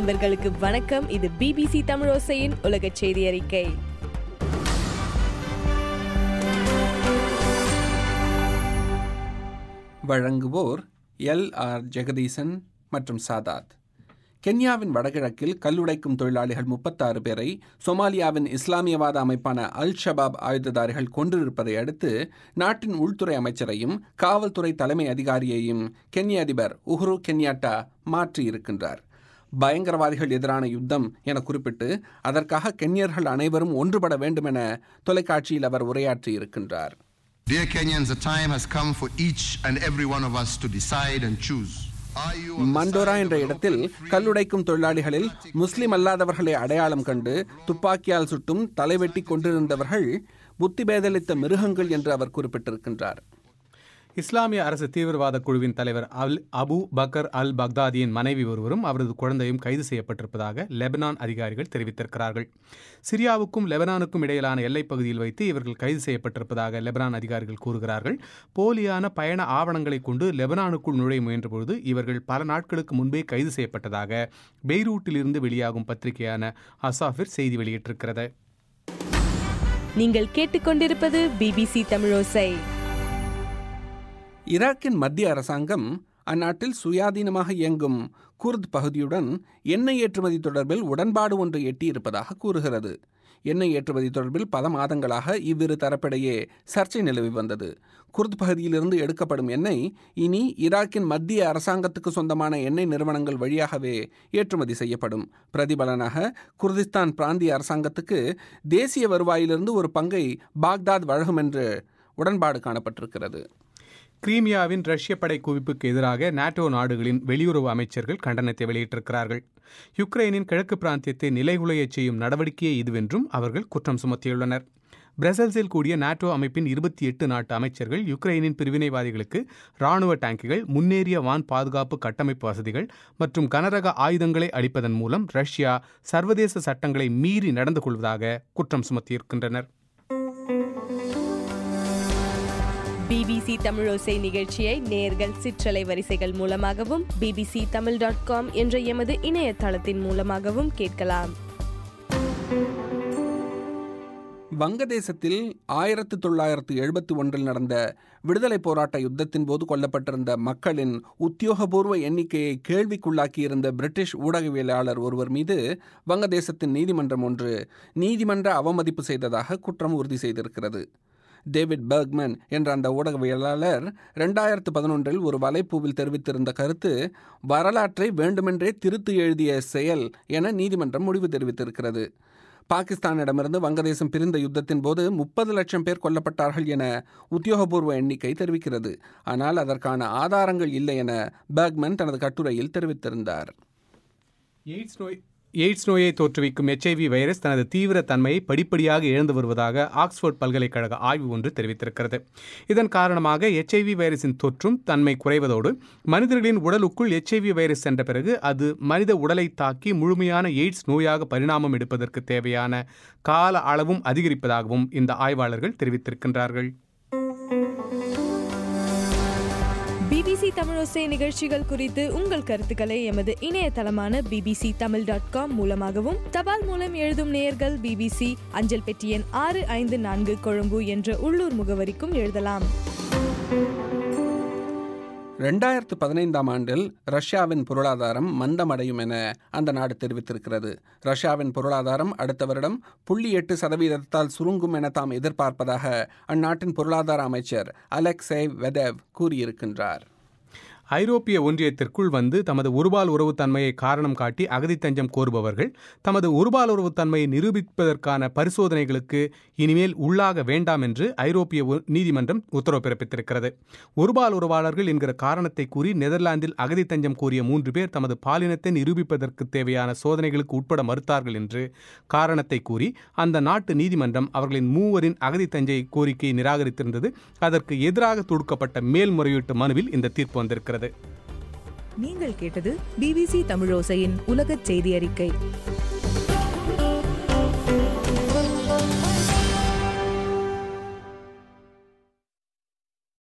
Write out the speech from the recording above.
நண்பர்களுக்கு வணக்கம். இது BBC தமிழோசையின் உலக செய்தி அறிக்கை. வழங்குவோர் LR ஜெகதீசன் மற்றும் சாதாத். கென்யாவின் வடகிழக்கில் கல்லுடைக்கும் தொழிலாளிகள் 36 பேரை சொமாலியாவின் இஸ்லாமியவாத அமைப்பான அல் ஷபாப் ஆயுததாரிகள் கொன்றிருப்பதை அடுத்து நாட்டின் உள்துறை அமைச்சரையும் காவல்துறை தலைமை அதிகாரியையும் கென்ய அதிபர் உஹுரு கென்யாட்டா மாற்றியிருக்கின்றார். பயங்கரவாதிகள் எதிரான யுத்தம் என குறிப்பிட்டு அதற்காக கென்யர்கள் அனைவரும் ஒன்றுபட வேண்டும் என தொலைக்காட்சியில் அவர் உரையாற்றியிருக்கின்றார். Dear Kenyans, the time has come for each and every one of us to decide and choose. மண்டோரா என்ற இடத்தில் கல்லுடைக்கும் தொழிலாளிகளில் முஸ்லிம் அல்லாதவர்களை அடையாளம் கண்டு துப்பாக்கியால் சுட்டும் தலைவெட்டி கொண்டிருந்தவர்கள் புத்திபேதளித்த மிருகங்கள் என்று அவர் குறிப்பிட்டிருக்கின்றார். இஸ்லாமிய அரசு தீவிரவாத குழுவின் தலைவர் அபு பக்கர் அல் பக்தாதியின் மனைவி ஒருவரும் அவரது குழந்தையும் கைது செய்யப்பட்டிருப்பதாக லெபனான் அதிகாரிகள் தெரிவித்திருக்கிறார்கள். சிரியாவுக்கும் லெபனானுக்கும் இடையிலான எல்லைப் பகுதியில் வைத்து இவர்கள் கைது செய்யப்பட்டிருப்பதாக லெபனான் அதிகாரிகள் கூறுகிறார்கள். போலியான பயண ஆவணங்களை கொண்டு லெபனானுக்குள் நுழைய முயன்றபொழுது இவர்கள் பல நாட்களுக்கு முன்பே கைது செய்யப்பட்டதாக பெய்ரூட்டிலிருந்து வெளியாகும் பத்திரிகையான அசாஃபிர் செய்தி வெளியிட்டிருக்கிறது. நீங்கள் கேட்டுக்கொண்டிருப்பது BBC தமிழோசை. ஈராக்கின் மத்திய அரசாங்கம் அந்நாட்டில் சுயாதீனமாக இயங்கும் குர்த் பகுதியுடன் எண்ணெய் ஏற்றுமதி தொடர்பில் உடன்பாடு ஒன்று எட்டியிருப்பதாக கூறுகிறது. எண்ணெய் ஏற்றுமதி தொடர்பில் பல மாதங்களாக இவ்விரு தரப்பிடையே சர்ச்சை நிலவி வந்தது. குர்த் பகுதியிலிருந்து எடுக்கப்படும் எண்ணெய் இனி ஈராக்கின் மத்திய அரசாங்கத்துக்கு சொந்தமான எண்ணெய் நிறுவனங்கள் வழியாகவே ஏற்றுமதி செய்யப்படும். பிரதிபலனாக குர்திஸ்தான் பிராந்திய அரசாங்கத்துக்கு தேசிய வருவாயிலிருந்து ஒரு பங்கை பாக்தாத் வழங்கும் என்று உடன்பாடு காணப்பட்டிருக்கிறது. கிரீமியாவின் ரஷ்ய படை குவிப்புக்கு எதிராக நாட்டோ நாடுகளின் வெளியுறவு அமைச்சர்கள் கண்டனத்தை வெளியிட்டிருக்கிறார்கள். யுக்ரைனின் கிழக்கு பிராந்தியத்தை நிலைகுலையச் செய்யும் நடவடிக்கையே இதுவென்றும் அவர்கள் குற்றம் சுமத்தியுள்ளனர். பிரசல்ஸில் கூடிய நாட்டோ அமைப்பின் 28 நாட்டு அமைச்சர்கள் யுக்ரைனின் பிரிவினைவாதிகளுக்கு இராணுவ டேங்குகள், முன்னேறிய வான் பாதுகாப்பு கட்டமைப்பு வசதிகள் மற்றும் கனரக ஆயுதங்களை அளிப்பதன் மூலம் ரஷ்யா சர்வதேச சட்டங்களை மீறி நடந்து கொள்வதாக குற்றம் சுமத்தியிருக்கின்றனர். BBC தமிழோசை நிகழ்ச்சியை நேயர்கள் சிற்றலை வரிசைகள் மூலமாகவும் bbctamil.com என்ற எமது இணையதளத்தின் மூலமாகவும் கேட்கலாம். வங்கதேசத்தில் 1971 நடந்த விடுதலை போராட்ட யுத்தத்தின் போது கொல்லப்பட்டிருந்த மக்களின் உத்தியோகபூர்வ எண்ணிக்கையை கேள்விக்குள்ளாக்கியிருந்த பிரிட்டிஷ் ஊடகவியலாளர் ஒருவர் மீது வங்கதேசத்தின் நீதிமன்றம் ஒன்று நீதிமன்ற அவமதிப்பு செய்ததாக குற்றம் உறுதி செய்திருக்கிறது. டேவிட் பெர்க்மன் என்ற அந்த ஊடகவியலாளர் 2011 ஒரு வலைப்பூவில் தெரிவித்திருந்த கருத்து வரலாற்றை வேண்டுமென்றே திருத்து எழுதிய செயல் என நீதிமன்றம் முடிவு தெரிவித்திருக்கிறது. பாகிஸ்தானிடமிருந்து வங்கதேசம் பிரிந்த யுத்தத்தின் போது 30 லட்சம் பேர் கொல்லப்பட்டார்கள் என உத்தியோகபூர்வ எண்ணிக்கை தெரிவிக்கிறது. ஆனால் அதற்கான ஆதாரங்கள் இல்லை என பெர்க்மன் தனது கட்டுரையில் தெரிவித்திருந்தார். எய்ட்ஸ் நோயை தோற்றுவிக்கும் HIV வைரஸ் தனது தீவிர தன்மையை படிப்படியாக இழந்து வருவதாக ஆக்ஸ்போர்ட் பல்கலைக்கழக ஆய்வு ஒன்று தெரிவித்திருக்கிறது. இதன் காரணமாக HIV வைரஸின் தொற்றும் தன்மை குறைவதோடு மனிதர்களின் உடலுக்குள் HIV வைரஸ் சென்ற பிறகு அது மனித உடலை தாக்கி முழுமையான எய்ட்ஸ் நோயாக பரிணாமம் எடுப்பதற்கு தேவையான கால அளவும் அதிகரிப்பதாகவும் இந்த ஆய்வாளர்கள் தெரிவித்திருக்கின்றார்கள். BBC தமிழோசை நிகழ்ச்சிகள் குறித்து உங்கள் கருத்துக்களை எமது இணையதளமான bbctamil.com மூலமாகவும் தபால் மூலம் எழுதும் நேயர்கள் BBC அஞ்சல் பெட்டி எண் 654 கொழும்பு என்ற உள்ளூர் முகவரிக்கும் எழுதலாம். 2015 ரஷ்யாவின் பொருளாதாரம் மந்தமடையும் என அந்த நாடு தெரிவித்திருக்கிறது. ரஷ்யாவின் பொருளாதாரம் அடுத்த வருடம் 0.8% சுருங்கும் என தாம் எதிர்பார்ப்பதாக அந்நாட்டின் பொருளாதார அமைச்சர் அலெக்சேய் வெதேவ் கூறியிருக்கின்றார். ஐரோப்பிய ஒன்றியத்திற்குள் வந்து தமது ஒருபால் உறவுத்தன்மையை காரணம் காட்டி அகதி தஞ்சம் கோருபவர்கள் தமது ஒருபால் உறவுத்தன்மையை நிரூபிப்பதற்கான பரிசோதனைகளுக்கு இனிமேல் உள்ளாக வேண்டாம் என்று ஐரோப்பிய நீதிமன்றம் உத்தரவு பிறப்பித்திருக்கிறது. ஒருபால் உறவாளர்கள் என்கிற காரணத்தை கூறி நெதர்லாந்தில் அகதி தஞ்சம் கோரிய 3 பேர் தமது பாலினத்தை நிரூபிப்பதற்கு தேவையான சோதனைகளுக்கு உட்பட மறுத்தார்கள் என்று காரணத்தை கூறி அந்த நாட்டு நீதிமன்றம் அவர்களின் 3 அகதி தஞ்சை கோரிக்கையை நிராகரித்திருந்தது. அதற்கு எதிராக தொடுக்கப்பட்ட மேல்முறையீட்டு மனுவில் இந்த தீர்ப்பு வந்திருக்கிறது. நீங்கள் கேட்டது BBC தமிழோசையின் உலகச் செய்தி அறிக்கை.